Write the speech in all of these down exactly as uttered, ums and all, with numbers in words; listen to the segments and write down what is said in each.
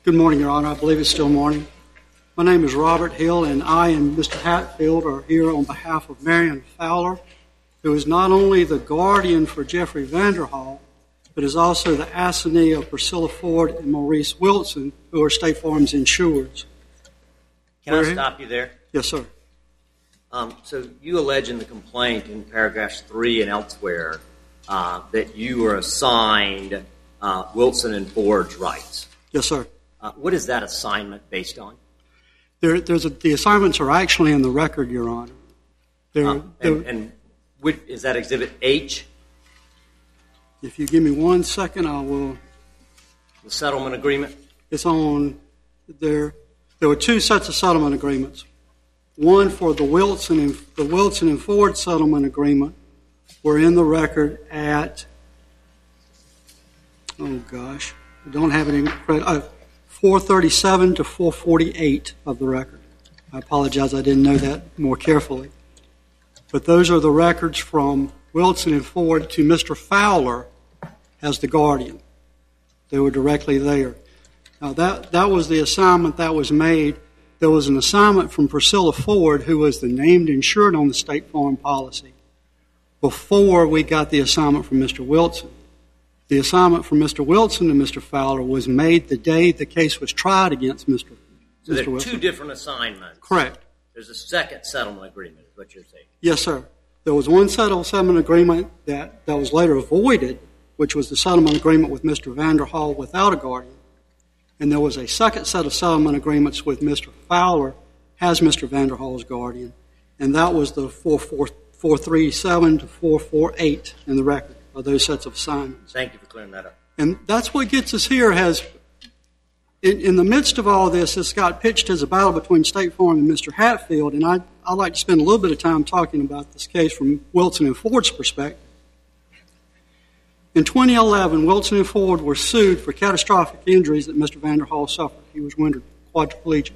Good morning, Your Honor. I believe it's still morning. My name is Robert Hill, and I and Mister Hatfield are here on behalf of Marion Fowler, who is not only the guardian for Jeffrey Vanderhall, but is also the assignee of Priscilla Ford and Maurice Wilson, who are State Farm's insurers. Can I stop you there? Yes, sir. Um, so you allege in the complaint in paragraphs three and elsewhere uh, that you were assigned uh, Wilson and Ford's rights. Yes, sir. Uh, what is that assignment based on? There, there's a, the assignments are actually in the record, Your Honor. They're, Uh, and and which, is that Exhibit H? If you give me one second, I will. The settlement agreement? It's on there. There were two sets of settlement agreements. One for the Wilson and the Wilson and Ford settlement agreement were in the record at. Oh gosh, I don't have it in credit. Uh, four thirty-seven to four forty-eight of the record. I apologize, I didn't know that more carefully. But those are the records from Wilson and Ford to Mister Fowler as the guardian. They were directly there. Now that, that was the assignment that was made. There was an assignment from Priscilla Ford, who was the named insured on the State Farm policy, before we got the assignment from Mister Wilson. The assignment from Mister Wilson to Mister Fowler was made the day the case was tried against Mister So Mister there are Wilson. two different assignments. Correct. There's a second settlement agreement, is what you're saying. Yes, sir. There was one settlement agreement that, that was later avoided, which was the settlement agreement with Mister Vanderhall without a guardian. And there was a second set of settlement agreements with Mister Fowler as Mister Vanderhall's guardian, and that was the four thirty-seven to four forty-eight in the record of those sets of assignments. Thank you for clearing that up. And that's what gets us here. Has in, in the midst of all this, this got pitched as a battle between State Farm and Mister Hatfield, and I, I'd like to spend a little bit of time talking about this case from Wilson and Ford's perspective. In twenty eleven, Wilson and Ford were sued for catastrophic injuries that Mister Vanderhall suffered. He was rendered quadriplegic.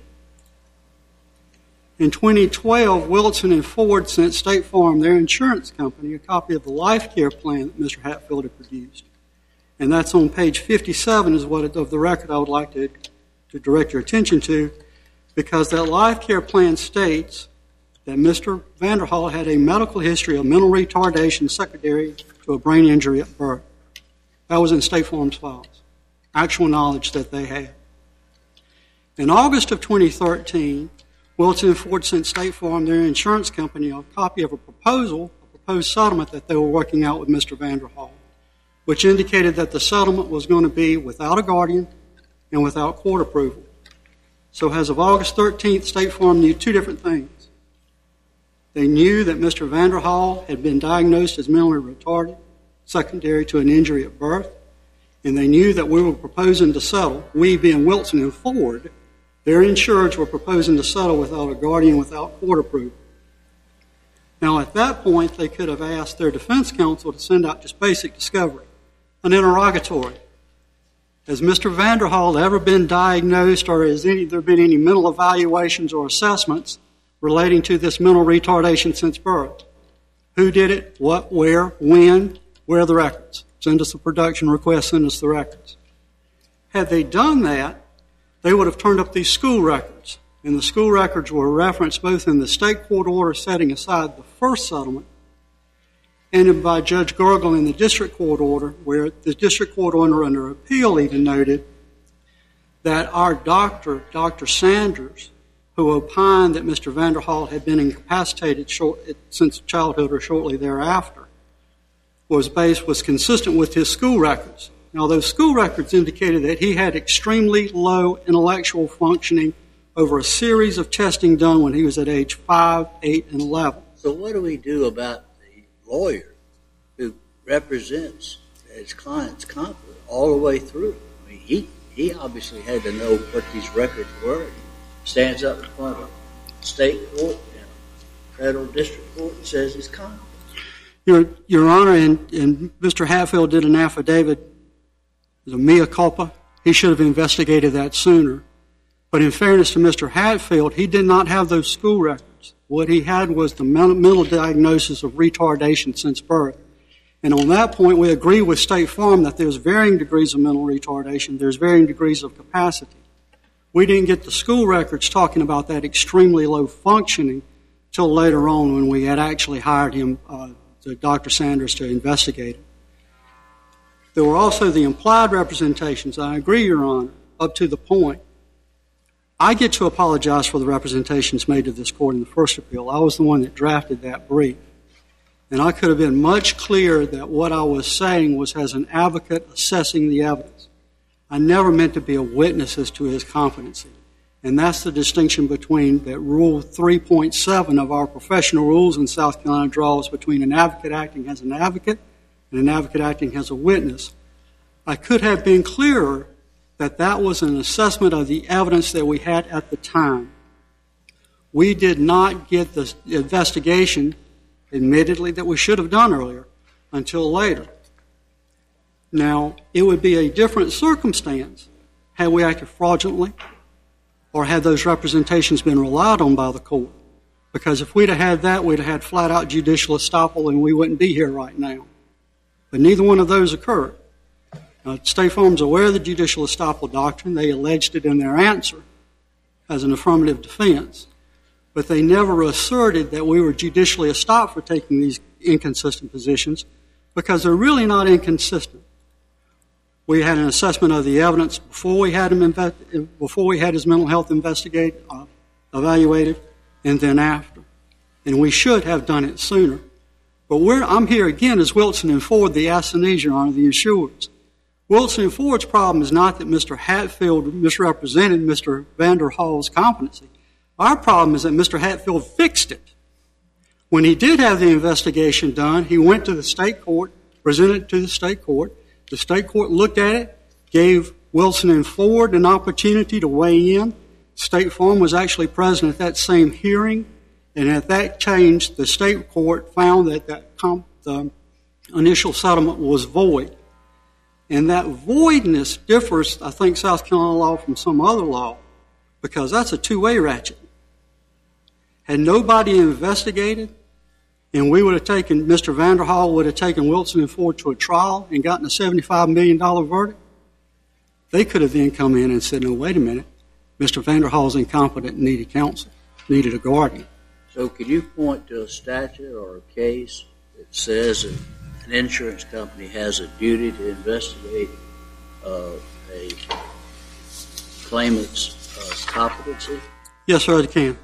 In twenty twelve, Wilson and Ford sent State Farm, their insurance company, a copy of the life care plan that Mister Hatfield had produced. And that's on page fifty-seven is what it, of the record I would like to, to direct your attention to, because that life care plan states that Mister Vanderhall had a medical history of mental retardation secondary to a brain injury at birth. That was in State Farm's files, actual knowledge that they had. In August of twenty thirteen, Wilson and Ford sent State Farm, their insurance company, a copy of a proposal, a proposed settlement that they were working out with Mister Vanderhall, which indicated that the settlement was going to be without a guardian and without court approval. So as of August thirteenth, State Farm knew two different things. They knew that Mister Vanderhall had been diagnosed as mentally retarded, secondary to an injury at birth, and they knew that we were proposing to settle, we being Wilson and Ford, their insureds were proposing to settle without a guardian, without court approval. Now at that point, they could have asked their defense counsel to send out just basic discovery, an interrogatory. Has Mister Vanderhall ever been diagnosed, or has any, there been any mental evaluations or assessments relating to this mental retardation since birth? Who did it? What? Where? When? Where are the records? Send us a production request, send us the records. Had they done that, they would have turned up these school records. And the school records were referenced both in the state court order setting aside the first settlement and by Judge Gergel in the district court order, where the district court order under appeal even noted that our doctor, Doctor Sanders, who opined that Mister Vanderhall had been incapacitated short, since childhood or shortly thereafter, was based, was consistent with his school records. Now, those school records indicated that he had extremely low intellectual functioning over a series of testing done when he was at age five, eight, and eleven. So what do we do about the lawyer who represents his client's conflict all the way through? I mean, he, he obviously had to know what these records were. He stands up in front of state court and federal district court and says he's confident. Your, Your Honor, and, and Mister Hatfield did an affidavit, a mea culpa. He should have investigated that sooner. But in fairness to Mister Hatfield, he did not have those school records. What he had was the mental diagnosis of retardation since birth. And on that point, we agree with State Farm that there's varying degrees of mental retardation. There's varying degrees of capacity. We didn't get the school records talking about that extremely low functioning till later on when we had actually hired him, uh, to Doctor Sanders, to investigate it. There were also the implied representations. I agree, Your Honor, up to the point. I get to apologize for the representations made to this court in the first appeal. I was the one that drafted that brief. And I could have been much clearer that what I was saying was as an advocate assessing the evidence. I never meant to be a witness as to his competency. And that's the distinction between that Rule three point seven of our professional rules in South Carolina draws between an advocate acting as an advocate and an advocate acting as a witness. I could have been clearer that that was an assessment of the evidence that we had at the time. We did not get the investigation, admittedly, that we should have done earlier until later. Now, it would be a different circumstance had we acted fraudulently or had those representations been relied on by the court. Because if we'd have had that, we'd have had flat-out judicial estoppel and we wouldn't be here right now. But neither one of those occurred. Now, State Farm's aware of the judicial estoppel doctrine. They alleged it in their answer as an affirmative defense. But they never asserted that we were judicially estopped for taking these inconsistent positions because they're really not inconsistent. We had an assessment of the evidence before we had him inve- before we had his mental health investigated, uh, evaluated, and then after. And we should have done it sooner. But we're, I'm here again as Wilson and Ford, the assinees, Your Honor, the insurers. Wilson and Ford's problem is not that Mister Hatfield misrepresented Mister Vanderhall's competency. Our problem is that Mister Hatfield fixed it. When he did have the investigation done, he went to the state court, presented it to the state court. The state court looked at it, gave Wilson and Ford an opportunity to weigh in. State Farm was actually present at that same hearing, and at that change, the state court found that that comp, the initial settlement was void. And that voidness differs, I think, South Carolina law from some other law, because that's a two-way ratchet. Had nobody investigated, and we would have taken, Mister Vanderhall would have taken Wilson and Ford to a trial and gotten a seventy-five million dollars verdict, they could have then come in and said, no, wait a minute, Mister Vanderhall's incompetent and needed counsel, needed a guardian. So could you point to a statute or a case that says that an insurance company has a duty to investigate uh, a claimant's uh, competency? Yes, sir, they can.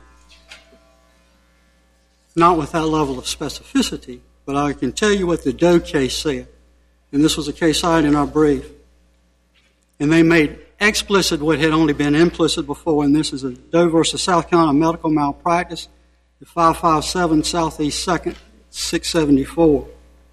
Not with that level of specificity, but I can tell you what the Doe case said. And this was a case cited in our brief. And they made explicit what had only been implicit before, and this is a Doe versus South Carolina medical malpractice, five five seven Southeast second, six seventy-four.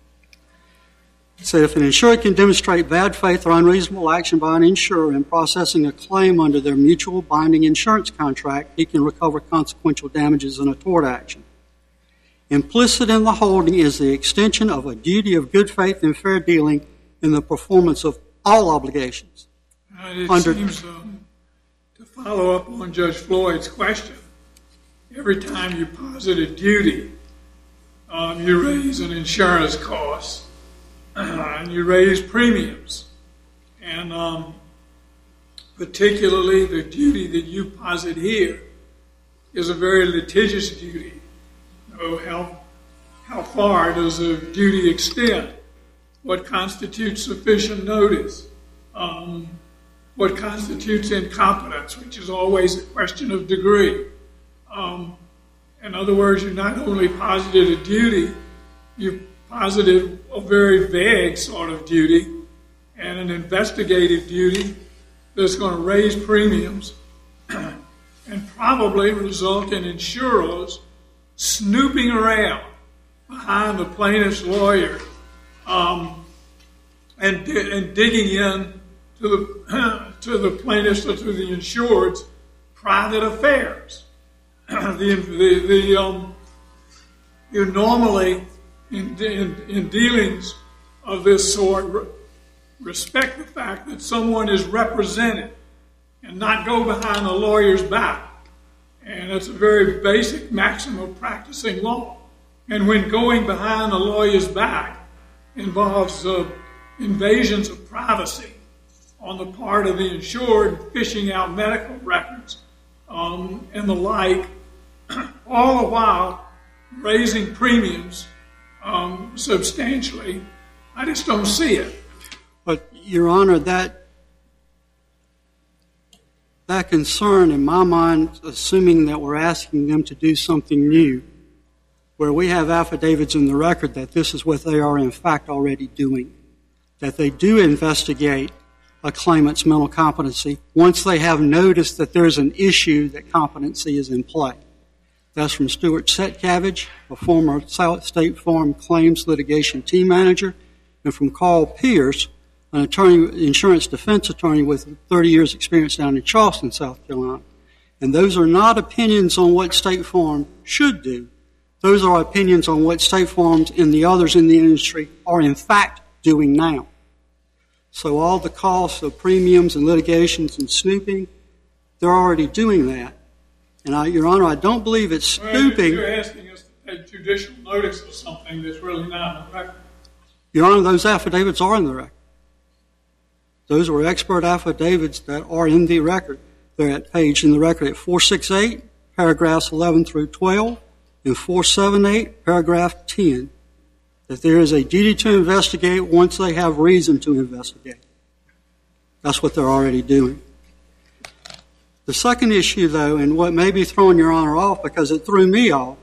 It said, if an insurer can demonstrate bad faith or unreasonable action by an insurer in processing a claim under their mutual binding insurance contract, he can recover consequential damages in a tort action. Implicit in the holding is the extension of a duty of good faith and fair dealing in the performance of all obligations. Uh, it Under, seems, um, to follow up on Judge Floyd's question, every time you posit a duty, um, you raise an insurance cost, uh, and you raise premiums. And um, particularly the duty that you posit here is a very litigious duty. Oh, how, how far does a duty extend? What constitutes sufficient notice? Um, what constitutes incompetence, which is always a question of degree. Um, in other words, you not only posited a duty, you posited a very vague sort of duty and an investigative duty that's going to raise premiums and probably result in insurers snooping around behind the plaintiff's lawyer um, and, and digging in to the, to the plaintiff's or to the insured's private affairs. the, the, the, um, you normally, in, in, in dealings of this sort, re- respect the fact that someone is represented and not go behind the lawyer's back. And it's a very basic maxim of practicing law. And when going behind a lawyer's back involves uh, invasions of privacy on the part of the insured, fishing out medical records um, and the like, all the while raising premiums um, substantially. I just don't see it. But, Your Honor, that that concern, in my mind, assuming that we're asking them to do something new, where we have affidavits in the record that this is what they are in fact already doing, that they do investigate a claimant's mental competency once they have noticed that there's an issue that competency is in play. That's from Stuart Setcavage, a former State Farm claims litigation team manager, and from Carl Pierce, an attorney, insurance defense attorney with thirty years experience down in Charleston, South Carolina. And those are not opinions on what State Farm should do. Those are opinions on what State Farms and the others in the industry are in fact doing now. So all the costs of premiums and litigations and snooping, they're already doing that. And I, Your Honor, I don't believe it's snooping. You're asking us to take judicial notice of something that's really not in the record. Your Honor, those affidavits are in the record. Those were expert affidavits that are in the record. They're at page in the record at four sixty-eight, paragraphs eleven through twelve, and four seventy-eight, paragraph ten, that there is a duty to investigate once they have reason to investigate. That's what they're already doing. The second issue, though, and what may be throwing Your Honor off because it threw me off,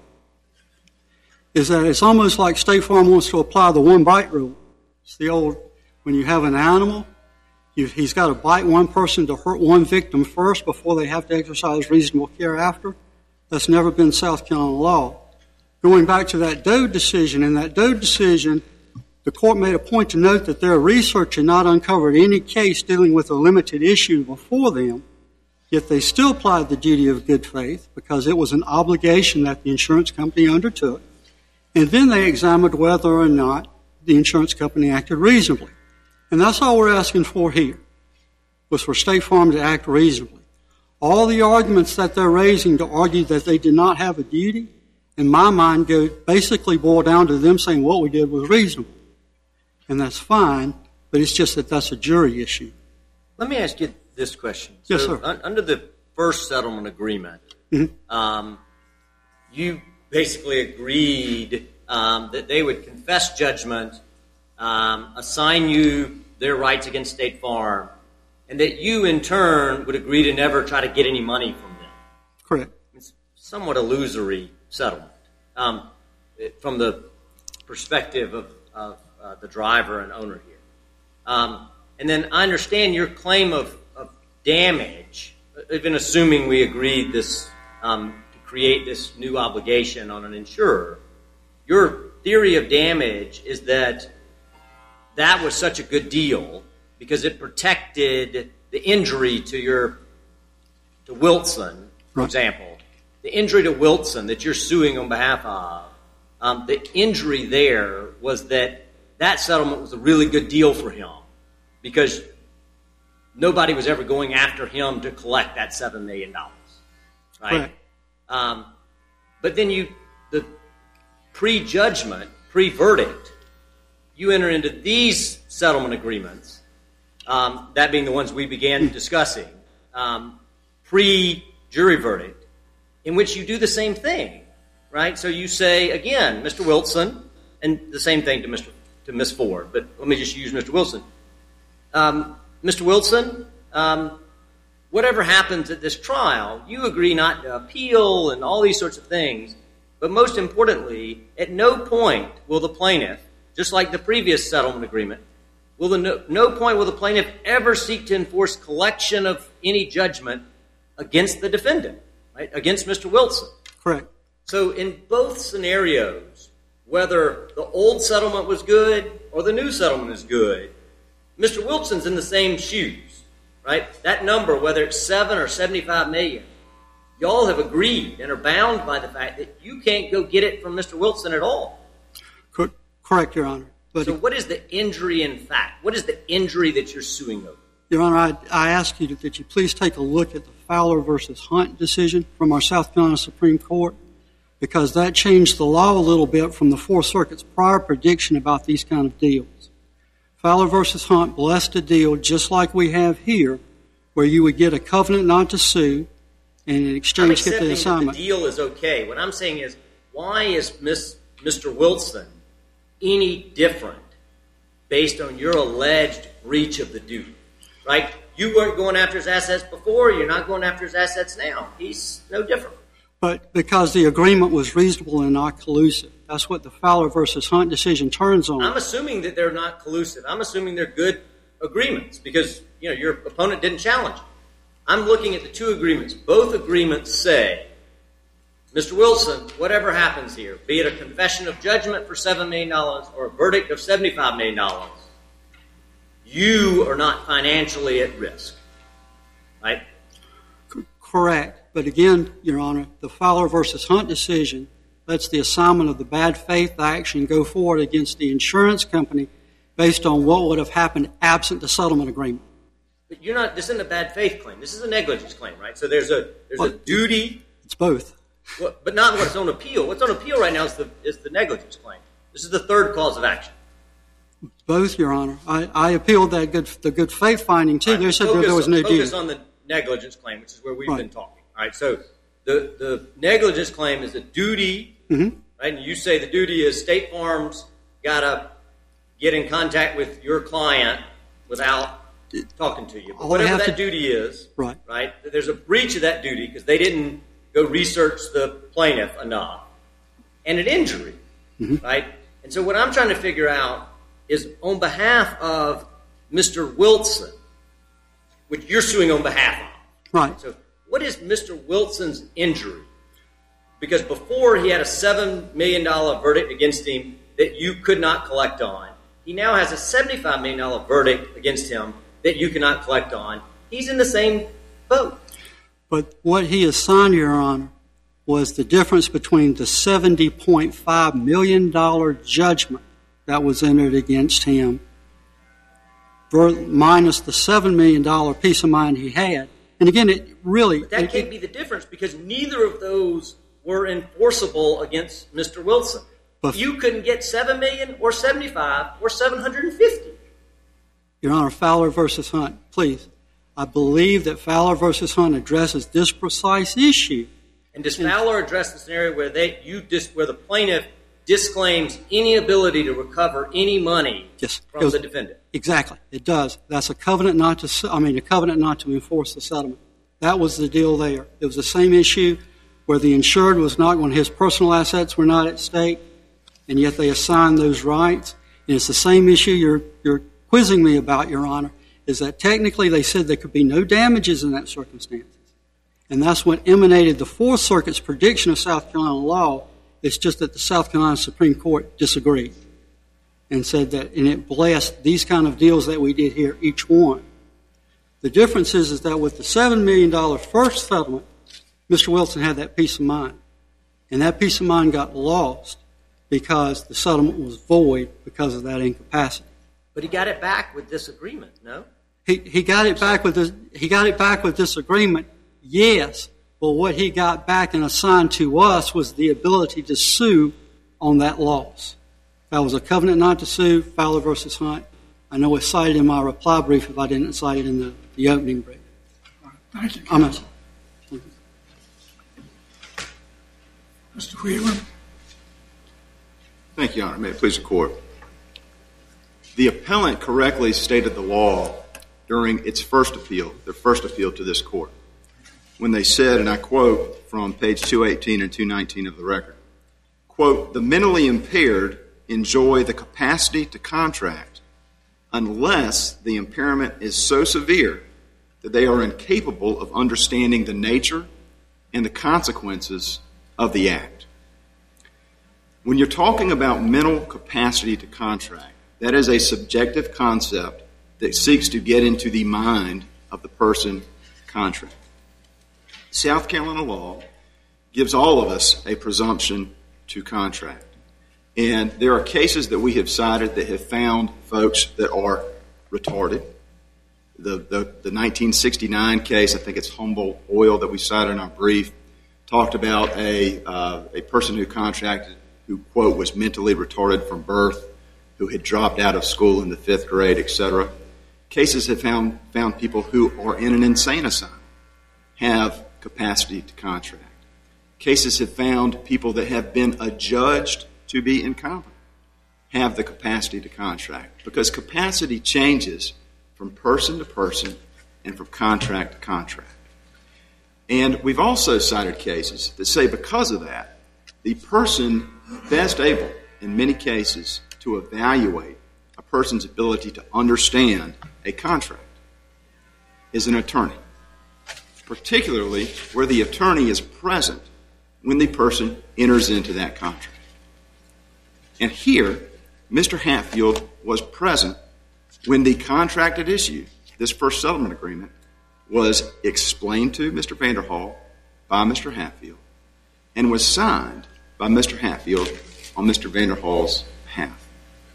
is that it's almost like State Farm wants to apply the one bite rule. It's the old, when you have an animal, you, he's got to bite one person to hurt one victim first before they have to exercise reasonable care after. That's never been South Carolina law. Going back to that Doe decision, in that Doe decision, the court made a point to note that their research had not uncovered any case dealing with a limited issue before them, yet they still applied the duty of good faith because it was an obligation that the insurance company undertook. And then they examined whether or not the insurance company acted reasonably. And that's all we're asking for here, was for State Farm to act reasonably. All the arguments that they're raising to argue that they did not have a duty, in my mind, go basically boil down to them saying what we did was reasonable. And that's fine, but it's just that that's a jury issue. Let me ask you this question. Yes, so sir. Un- under the first settlement agreement, Mm-hmm. um, you basically agreed um, that they would confess judgment, um, assign you their rights against State Farm, and that you, in turn, would agree to never try to get any money from them. Correct. It's somewhat illusory settlement um, from the perspective of, of uh, the driver and owner here. Um, and then I understand your claim of, of damage, even assuming we agreed this um, to create this new obligation on an insurer. Your theory of damage is that that was such a good deal because it protected the injury to your to Wilson, for Right. example. The injury to Wilson that you're suing on behalf of, um, the injury there was that that settlement was a really good deal for him because nobody was ever going after him to collect that seven million dollars. Right? Correct. Um, but then you, the pre-judgment, pre-verdict, you enter into these settlement agreements, um, that being the ones we began discussing, um, pre-jury verdict, in which you do the same thing, right? So you say, again, Mister Wilson, and the same thing to Mister to Miss Ford, but let me just use Mister Wilson. Um, Mister Wilson, um, whatever happens at this trial, you agree not to appeal and all these sorts of things, but most importantly, at no point will the plaintiff, just like the previous settlement agreement, will the no, no point will the plaintiff ever seek to enforce collection of any judgment against the defendant, right? Against Mister Wilson. Correct. So in both scenarios, whether the old settlement was good or the new settlement is good, Mister Wilson's in the same shoes, right? That number, whether it's seven or seventy-five million, y'all have agreed and are bound by the fact that you can't go get it from Mister Wilson at all. Cor- Correct, Your Honor. But So what is the injury in fact? What is the injury that you're suing over? Your Honor, I, I ask you to, that you please take a look at the Fowler versus Hunt decision from our South Carolina Supreme Court, because that changed the law a little bit from the Fourth Circuit's prior prediction about these kind of deals. Fowler versus Hunt blessed a deal just like we have here, where you would get a covenant not to sue, and in exchange get the assignment. The deal is okay. What I'm saying is, why is Miss, Mister Wilson any different based on your alleged breach of the duty? Right? You weren't going after his assets before. You're not going after his assets now. He's no different. But because the agreement was reasonable and not collusive. That's what the Fowler versus Hunt decision turns on. I'm assuming that they're not collusive. I'm assuming they're good agreements because, you know, your opponent didn't challenge it. I'm looking at the two agreements. Both agreements say, Mister Wilson, whatever happens here, be it a confession of judgment for seven million dollars or a verdict of seventy-five million dollars, you are not financially at risk. Right? C- correct. But again, Your Honor, the Fowler versus Hunt decision lets the assignment of the bad faith action go forward against the insurance company based on what would have happened absent the settlement agreement. But you're not, this isn't a bad faith claim. This is a negligence claim, right? So there's a there's well, a duty. It's both. Well, but not what's on appeal. What's on appeal right now is the is the negligence claim. This is the third cause of action. Both, Your Honor. I, I appealed that good the good faith finding too. Right. They said focus, there was no duty. Focus on the negligence claim, which is where we've right. been talking. All right. So the the negligence claim is a duty, mm-hmm. right? And you say the duty is State Farm's got to get in contact with your client without talking to you. But All whatever that to, duty is, right. right? There's a breach of that duty because they didn't go research the plaintiff enough, and an injury, mm-hmm. right? And so what I'm trying to figure out is on behalf of Mister Wilson, which you're suing on behalf of. Right. So what is Mister Wilson's injury? Because before he had a seven million dollars verdict against him that you could not collect on. He now has a seventy-five million dollars verdict against him that you cannot collect on. He's in the same boat. But what he assigned, Your Honor, was the difference between the seventy point five million dollars judgment that was entered against him minus the seven million dollars peace of mind he had. And again, it really... But that it, can't be the difference because neither of those were enforceable against Mister Wilson. But you couldn't get seven million dollars or seventy-five or seven hundred fifty. Your Honor, Fowler versus Hunt, please. I believe that Fowler versus Hunt addresses this precise issue. And does Fowler address the scenario where they you dis, where the plaintiff disclaims any ability to recover any money yes, from was, the defendant? Exactly, it does. That's a covenant not to. I mean, a covenant not to enforce the settlement. That was the deal there. It was the same issue where the insured was not when his personal assets were not at stake, and yet they assigned those rights. And it's the same issue you're you're quizzing me about, Your Honor, is that technically they said there could be no damages in that circumstances. And that's what emanated the Fourth Circuit's prediction of South Carolina law. It's just that the South Carolina Supreme Court disagreed and said that, and it blessed these kind of deals that we did here, each one. The difference is, is that with the seven million dollars first settlement, Mister Wilson had that peace of mind. And that peace of mind got lost because the settlement was void because of that incapacity. But he got it back with this agreement, no? He he got it back with this, he got it back with this agreement, yes. But what he got back and assigned to us was the ability to sue on that loss. That was a covenant not to sue, Fowler versus Hunt. I know it's cited in my reply brief if I didn't cite it in the, the opening brief. Thank you, I'm counsel. Mister Wheeler. Thank you, Your Honor. May it please the Court. The appellant correctly stated the law during its first appeal, their first appeal to this Court, when they said, and I quote from page two eighteen and two nineteen of the record, quote, "The mentally impaired enjoy the capacity to contract unless the impairment is so severe that they are incapable of understanding the nature and the consequences of the act." When you're talking about mental capacity to contract, that is a subjective concept that seeks to get into the mind of the person contracting. South Carolina law gives all of us a presumption to contract. And there are cases that we have cited that have found folks that are retarded. The, the, the nineteen sixty-nine case, I think it's Humboldt Oil that we cited in our brief, talked about a, uh, a person who contracted who, quote, was mentally retarded from birth. who had dropped out of school in the fifth grade, et cetera. Cases have found, found people who are in an insane asylum have capacity to contract. Cases have found people that have been adjudged to be incompetent have the capacity to contract, because capacity changes from person to person and from contract to contract. And we've also cited cases that say because of that, the person best able, in many cases, to evaluate a person's ability to understand a contract is an attorney, particularly where the attorney is present when the person enters into that contract. And here, Mister Hatfield was present when the contract at issue, this first settlement agreement, was explained to Mister Vanderhall by Mister Hatfield and was signed by Mister Hatfield on Mister Vanderhall's behalf.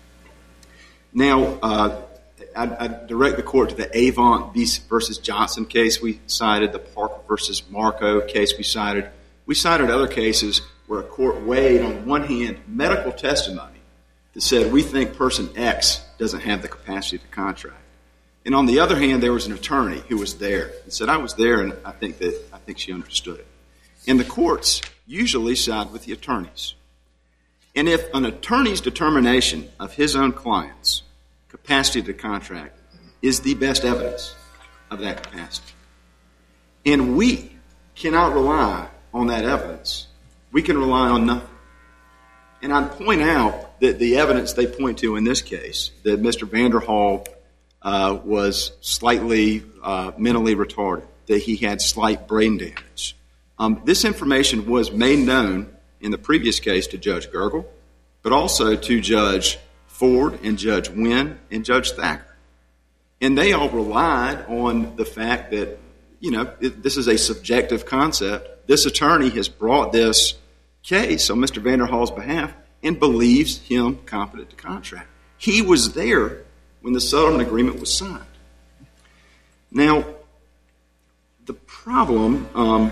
Now, uh, I, I direct the court to the Avant versus Johnson case we cited, the Parker versus Marco case we cited. We cited other cases where a court weighed, on one hand, medical testimony that said, we think person X doesn't have the capacity to contract. And on the other hand, there was an attorney who was there and said, I was there, and I think that I think she understood it. And the courts usually side with the attorneys. And if an attorney's determination of his own client's capacity to contract is the best evidence of that capacity, and we cannot rely on that evidence, we can rely on nothing. And I'd point out that the evidence they point to in this case, that Mister Vanderhall uh, was slightly uh, mentally retarded, that he had slight brain damage. Um, this information was made known in the previous case to Judge Gergel, but also to Judge Ford and Judge Wynn and Judge Thacker. And they all relied on the fact that, you know, it, this is a subjective concept. This attorney has brought this case on Mister Vanderhall's behalf and believes him competent to contract. He was there when the settlement agreement was signed. Now, the problem um,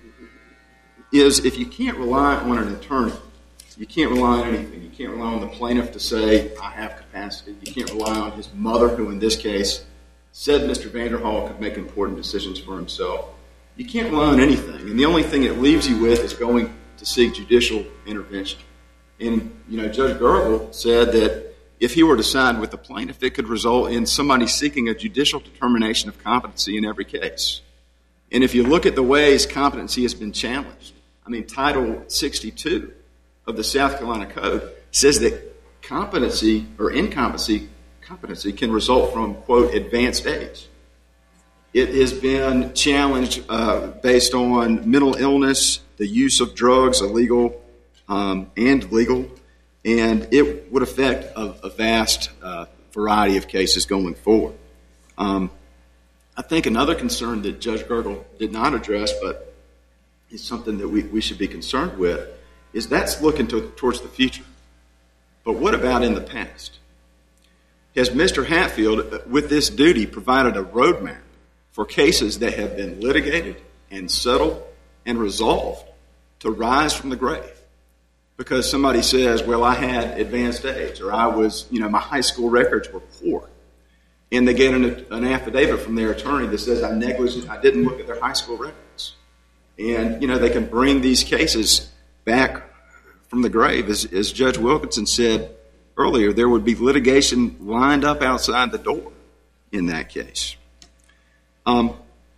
is if you can't rely on an attorney, you can't rely on anything. You can't rely on the plaintiff to say, I have capacity. You can't rely on his mother, who in this case said Mister Vanderhall could make important decisions for himself. You can't rely on anything. And the only thing it leaves you with is going to seek judicial intervention. And, you know, Judge Gergel said that if he were to side with the plaintiff, it could result in somebody seeking a judicial determination of competency in every case. And if you look at the ways competency has been challenged, I mean, Title sixty-two of the South Carolina Code says that competency or incompetency competency can result from, quote, advanced age. It has been challenged uh, based on mental illness, the use of drugs, illegal um, and legal, and it would affect a, a vast uh, variety of cases going forward. Um, I think another concern that Judge Gergel did not address, but is something that we, we should be concerned with, is that's looking to, towards the future. But what about in the past? Has Mister Hatfield, with this duty, provided a roadmap for cases that have been litigated and settled and resolved to rise from the grave? Because somebody says, well, I had advanced age, or I was, you know, my high school records were poor. And they get an, an affidavit from their attorney that says I negligent, I didn't look at their high school records. And, you know, they can bring these cases back from the grave. As, as Judge Wilkinson said earlier, there would be litigation lined up outside the door in that case. Um,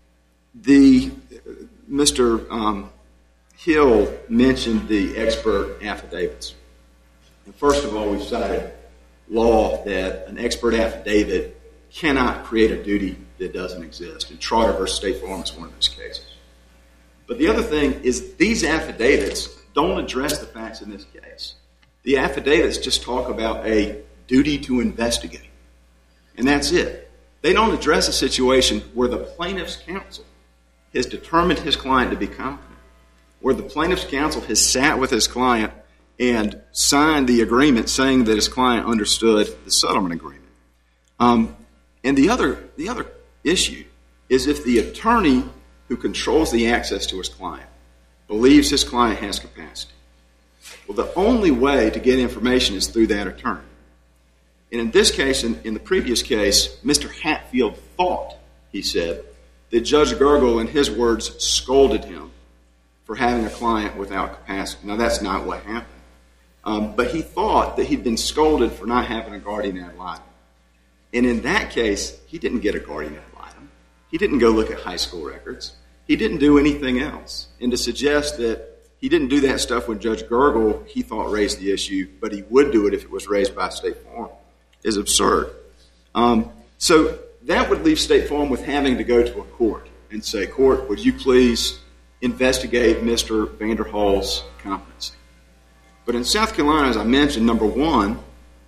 the Mister Um, Hill mentioned the expert affidavits. And first of all, we've cited law that an expert affidavit cannot create a duty that doesn't exist. And Trotter versus State Farm is one of those cases. But the other thing is these affidavits don't address the facts in this case. The affidavits just talk about a duty to investigate. And that's it. They don't address a situation where the plaintiff's counsel has determined his client to be competent, where the plaintiff's counsel has sat with his client and signed the agreement saying that his client understood the settlement agreement. Um, and the other, the other issue is if the attorney who controls the access to his client believes his client has capacity. Well, the only way to get information is through that attorney. And in this case, in, in the previous case, Mister Hatfield thought, he said, that Judge Gergel, in his words, scolded him for having a client without capacity. Now, that's not what happened. Um, but he thought that he'd been scolded for not having a guardian ad litem. And in that case, he didn't get a guardian ad litem. He didn't go look at high school records. He didn't do anything else. And to suggest that he didn't do that stuff when Judge Gergel, he thought, raised the issue, but he would do it if it was raised by State Farm, is absurd. Um, so that would leave State Farm with having to go to a court and say, court, would you please investigate Mister Vanderhall's competency? But in South Carolina, as I mentioned, number one,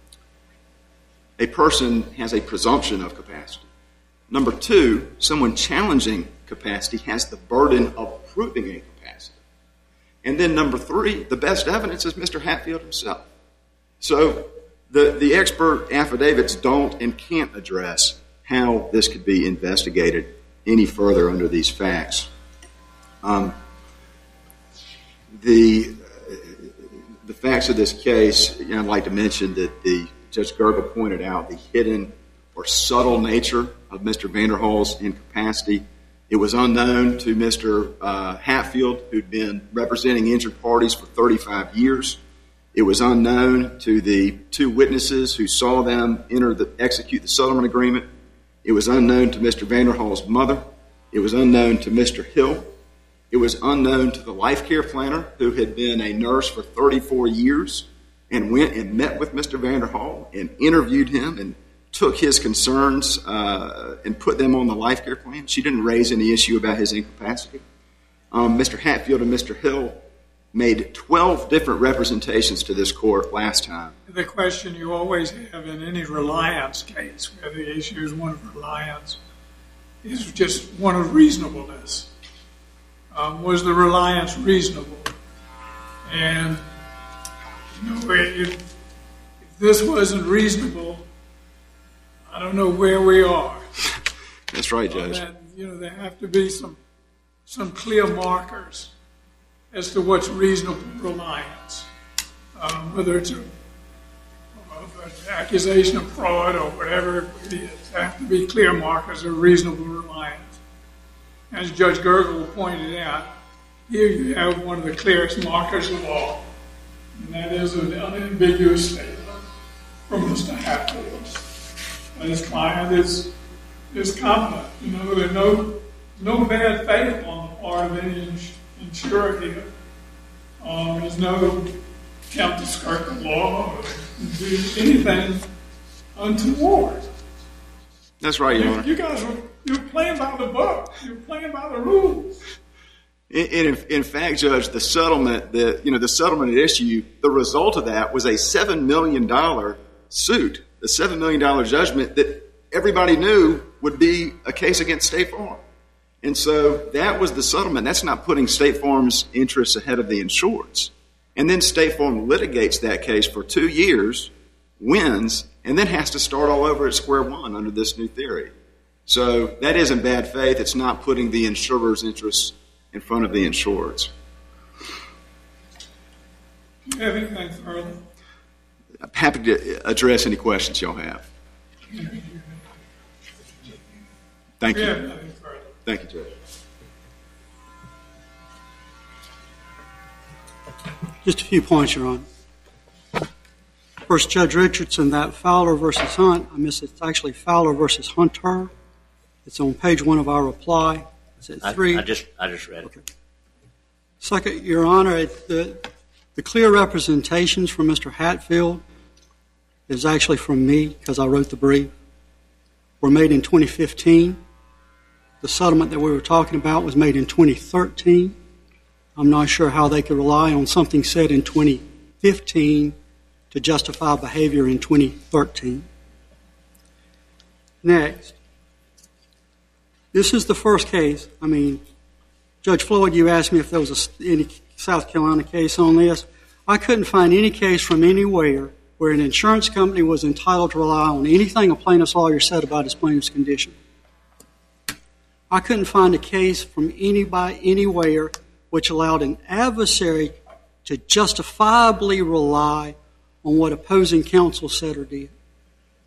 a person has a presumption of capacity. Number two, someone challenging capacity has the burden of proving incapacity. And then number three, the best evidence is Mister Hatfield himself. So the, the expert affidavits don't and can't address how this could be investigated any further under these facts. Um, the the facts of this case, you know, I'd like to mention that the Judge Gergel pointed out the hidden or subtle nature of Mister Vanderhall's incapacity. It was unknown to Mister Uh, Hatfield, who'd been representing injured parties for thirty-five years. It was unknown to the two witnesses who saw them enter the execute the settlement agreement. It was unknown to Mister Vanderhall's mother. It was unknown to Mister Hill. It was unknown to the life care planner, who had been a nurse for thirty-four years and went and met with Mister Vanderhall and interviewed him and took his concerns uh, and put them on the life care plan. She didn't raise any issue about his incapacity. Um, Mister Hatfield and Mister Hill made twelve different representations to this court last time. The question you always have in any reliance case, where the issue is one of reliance, is just one of reasonableness. Um, was the reliance reasonable? And, you know, if, if this wasn't reasonable, I don't know where we are. That's right, Judge. That, you know, there have to be some some clear markers as to what's reasonable reliance, um, whether it's a, an accusation of fraud or whatever it is. There have to be clear markers of reasonable reliance. As Judge Gergel pointed out, here you have one of the clearest markers of all, and that is an unambiguous statement from Mister Hatfield. His client is is competent. You know, there's no no bad faith on the part of any ins- insurer here. Um, there's no attempt to skirt the law or do anything untoward. That's right, Your You, Honor. you guys are you're playing by the book. You're playing by the rules. In, in, in fact, Judge, the settlement, the you know, the settlement at issue, the result of that was a seven million dollar suit, a seven million dollar judgment that everybody knew would be a case against State Farm. And so that was the settlement. That's not putting State Farm's interests ahead of the insured's. And then State Farm litigates that case for two years, wins, and then has to start all over at square one under this new theory. So that isn't bad faith. It's not putting the insurer's interests in front of the insured's. Do you have anything further? I'm happy to address any questions y'all have. Thank We have you. nothing further. Thank you, Judge. Just a few points, Your Honor. First, Judge Richardson, that Fowler versus Hunt, I miss it. It's actually Fowler versus Hunter. It's on page one of our reply. It's at I, three. I just I just read it. Okay. Second, Your Honor, it, the, the clear representations from Mister Hatfield is actually from me because I wrote the brief, were made in twenty fifteen. The settlement that we were talking about was made in twenty thirteen. I'm not sure how they could rely on something said in twenty fifteen to justify behavior in twenty thirteen. Next, this is the first case. I mean, Judge Floyd, you asked me if there was a, any South Carolina case on this. I couldn't find any case from anywhere where an insurance company was entitled to rely on anything a plaintiff's lawyer said about his plaintiff's condition. I couldn't find a case from anybody anywhere which allowed an adversary to justifiably rely on what opposing counsel said or did.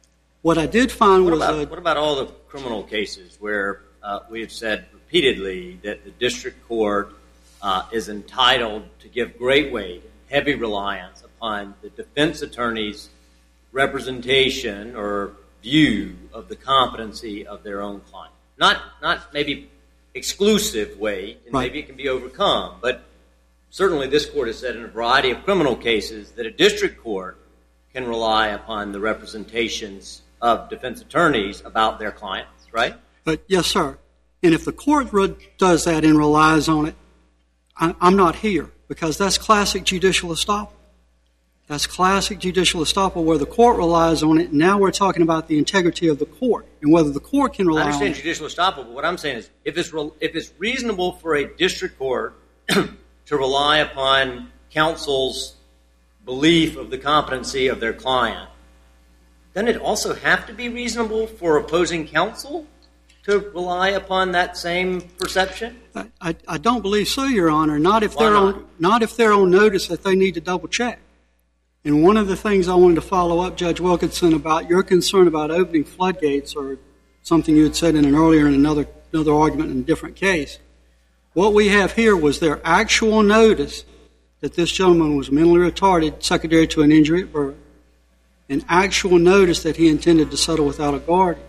What I did find What was about, a, what about all the criminal cases where uh, we have said repeatedly that the district court uh, is entitled to give great weight, heavy reliance upon the defense attorney's representation or view of the competency of their own client? Not, not maybe exclusive weight, and Right. maybe it can be overcome, but certainly this court has said in a variety of criminal cases that a district court can rely upon the representations of defense attorneys about their clients, right? but yes, sir. And if the court re- does that and relies on it, I, I'm not here because that's classic judicial estoppel. That's classic judicial estoppel where the court relies on it. Now we're talking about the integrity of the court and whether the court can I rely on understand it. judicial estoppel, but what I'm saying is if it's, re- if it's reasonable for a district court to rely upon counsel's belief of the competency of their client, doesn't it also have to be reasonable for opposing counsel to rely upon that same perception? I, I, I don't believe so, Your Honor. Not if Why they're not? on not if they're on notice that they need to double check. And one of the things I wanted to follow up, Judge Wilkinson, about your concern about opening floodgates, or something you had said in an earlier in another another argument in a different case. What we have here was their actual notice that this gentleman was mentally retarded, secondary to an injury at birth, an actual notice that he intended to settle without a guardian.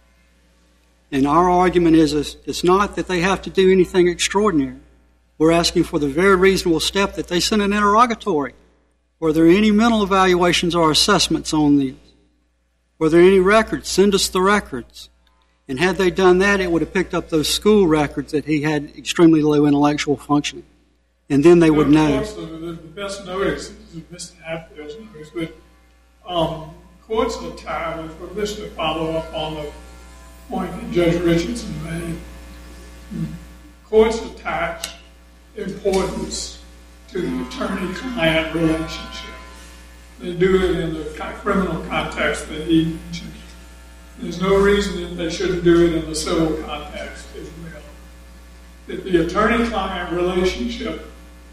And our argument is, is it's not that they have to do anything extraordinary. We're asking for the very reasonable step that they send an interrogatory. Were there any mental evaluations or assessments on these? Were there any records? Send us the records. And had they done that, it would have picked up those school records that he had extremely low intellectual functioning. And then they would Of know. course, the, the best notice is Mister Hatfield's notice, but um, courts are tired, for this to follow up on the point that Judge Richardson made. Courts attach importance to the attorney-client relationship. They do it in the criminal context that he mentioned. There's no reason that they shouldn't do it in the civil context as well. That the attorney-client relationship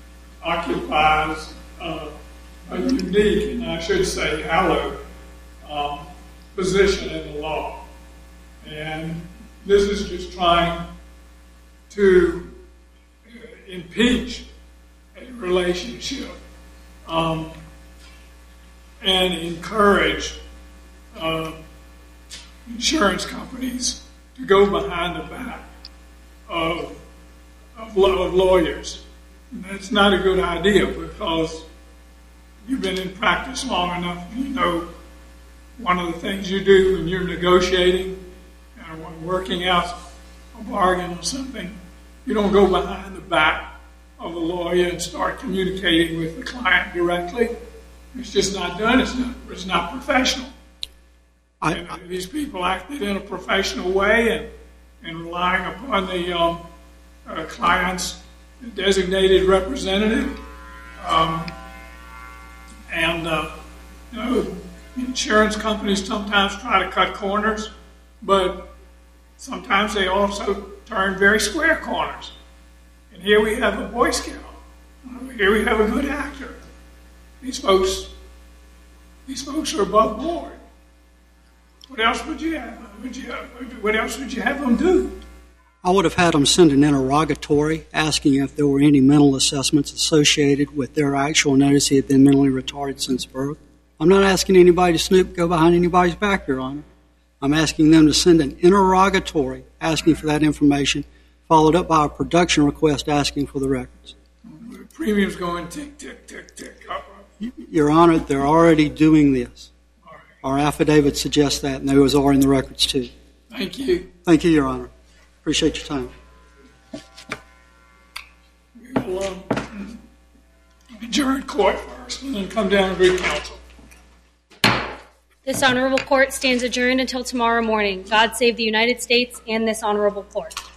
occupies uh, a unique, and I should say hallowed, um, position in the law. And this is just trying to impeach a relationship um, and encourage uh, insurance companies to go behind the back of, of, of lawyers. And that's not a good idea because you've been in practice long enough, you know one of the things you do when you're negotiating and when working out a bargain or something, you don't go behind the back of a lawyer and start communicating with the client directly. It's just not done. It's not, it's not professional. I, And uh, these people acted in a professional way and, and relying upon the um, uh, client's designated representative. Um, and, uh, you know, insurance companies sometimes try to cut corners, but sometimes they also turn very square corners. And here we have a Boy Scout. Here we have a good actor. These folks, these folks are above board. What else would you have? Would you have what else would you have them do? I would have had them send an interrogatory asking if there were any mental assessments associated with their actual notice he had been mentally retarded since birth. I'm not asking anybody to snoop, go behind anybody's back, Your Honor. I'm asking them to send an interrogatory asking for that information, followed up by a production request asking for the records. The premium's going tick, tick, tick, tick. Up, up. Your Honor, they're already doing this. All right. Our affidavit suggests that, and those are in the records, too. Thank you. Thank you, Your Honor. Appreciate your time. We'll um, adjourn court first and then come down and greet counsel. This honorable court stands adjourned until tomorrow morning. God save the United States and this honorable court.